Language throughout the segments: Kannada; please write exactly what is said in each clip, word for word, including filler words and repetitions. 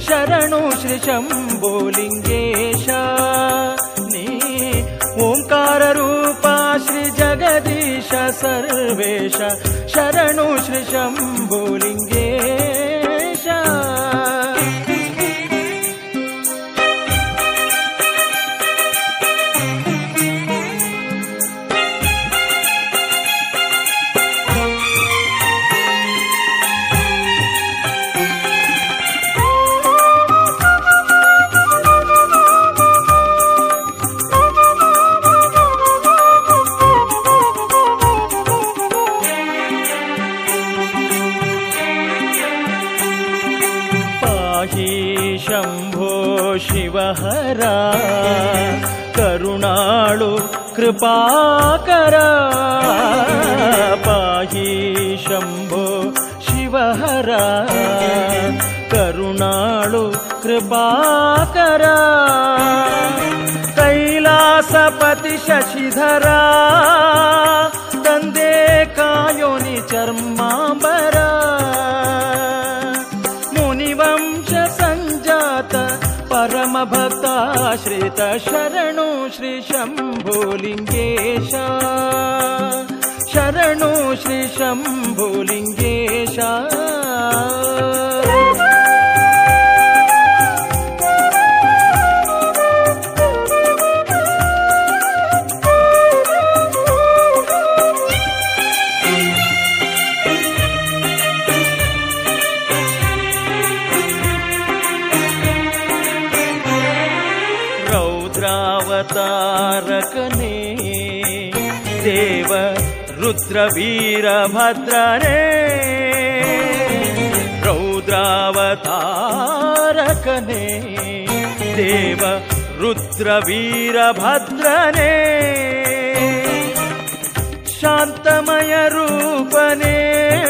ಶರಣು ಶ್ರೀ ಶಂಭೋಲಿಂಗೇಶ ನೀ ಓಂಕಾರ ರೂಪ ಶ್ರೀ ಜಗದೀಶ ಸರ್ವೇಶ ಶರಣು ಶ್ರೀ ಶಂಭೋಲಿಂಗೇಶ. ಶಂಭೋ ಶಿವಹರ ಕರುಣಾಳು ಕೃಪಾಕರ ಪಾಹಿ ಶಂಭೋ ಶಿವಹರ ಕರುಣಾಳು ಕೃಪಾಕರ ಕೈಲಾಸಪತಿ ಶಶಿಧರ ತಂದೆ ಕಾಯೋನಿ ಚರ್ಮಾಂಬರ ಮುನಿವಂಶ ಸಂಜಾತ ಪರಮ ಭಕ್ತಾಶ್ರಿತ ಶರಣು ಶ್ರೀ ಶಂಭೋಲಿಂಗೇಶ ಶರಣು ಶ್ರೀ ಶಂಭೋಲಿಂಗೇಶ. ರೌದ್ರಾವತಾರಕನೇ ದೇವ ರುದ್ರ ವೀರಭದ್ರನೇ ರೌದ್ರಾವತಾರಕನೇ ದೇವ ರುದ್ರ ವೀರಭದ್ರನೇ ಶಾಂತಮಯ ರೂಪನೇ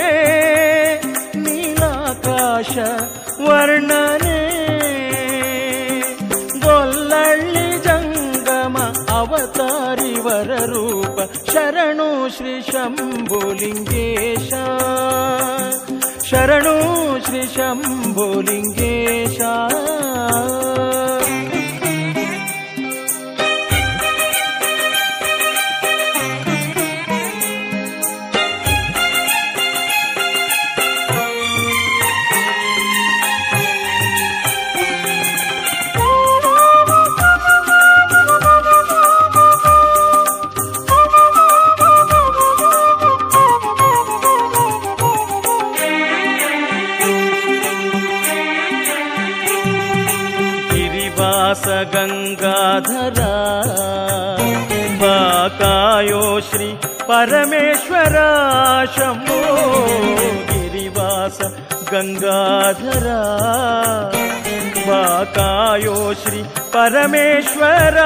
ನೀಲಾಕಾಶ ವರ್ಣನೇ ಗೊಲ್ಲಳ್ಳಿ ಜಂಗಮ ಅವತಾರಿ ವರ ರೂಪ ಶರಣು ಶ್ರೀ ಶಂಭೋಲಿಂಗೇಶ ಶರಣು ಶ್ರೀ ಶಂಭೋಲಿಂಗೇಶ. ಗಂಗಾಧರ ಬಾಕಾಯೋ ಶ್ರೀ ಪರಮೇಶ್ವರ ಶಂಭೋ ಗಿರಿವಾಸ ಗಂಗಾಧರ ಬಾಕಾಯೋ ಶ್ರೀ ಪರಮೇಶ್ವರ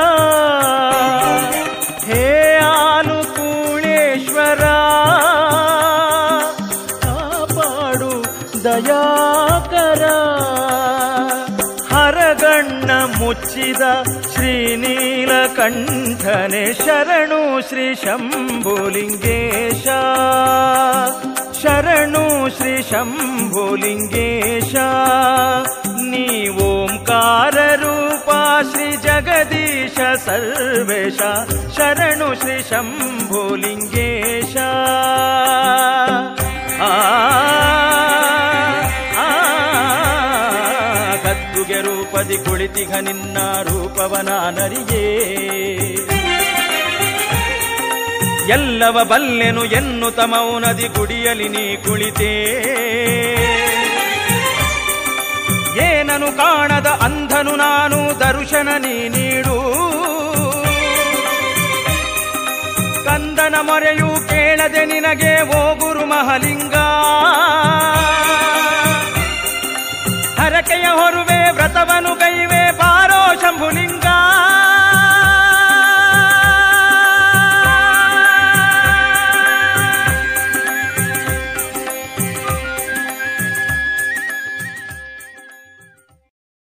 ಹೇ ಅನುಕೂಳೇಶ್ವರ ಕಾಪಾಡು ದಯಾಕರ ಹರಗಣ್ಣ ಮುಚ್ಚಿದ ಶ್ರೀನೀಲಕಂಠನೆ ಶರಣು ಶ್ರೀ ಶಂಭೋಲಿಂಗೇಶ ಶರಣು ಶ್ರೀ ಶಂಭೋಲಿಂಗೇಶ. ನೀ ಓಂಕಾರ ರೂಪ ಶ್ರೀ ಜಗದೀಶ ಸರ್ವೇಶ ಶರಣು ಶ್ರೀ ಶಂಭೋಲಿಂಗೇಶ. ಆ ಗದ್ದುಗೆ ರೂಪದಿ ಕುಳಿತಿಗ ನಿನ್ನ ರೂಪವನಾನರಿಯೇ ಎಲ್ಲವ ಬಲ್ಲೆನು ಎನ್ನುತ್ತ ಮೌನದಿ ಗುಡಿಯಲಿ ನೀ ಕುಳಿತೇ ಏನನು ಕಾಣದ ಅಂಧನು ನಾನು ದರ್ಶನ ನೀ ನೀಡು ಕಂದನ ಮೊರೆಯೂ ಕೇಳದೆ ನಿನಗೆ ಓ ಗುರು ಮಹಲಿಂಗ ಹರಕೆಯ ಹೊರುವೆ ವ್ರತವನು ಗೈವೆ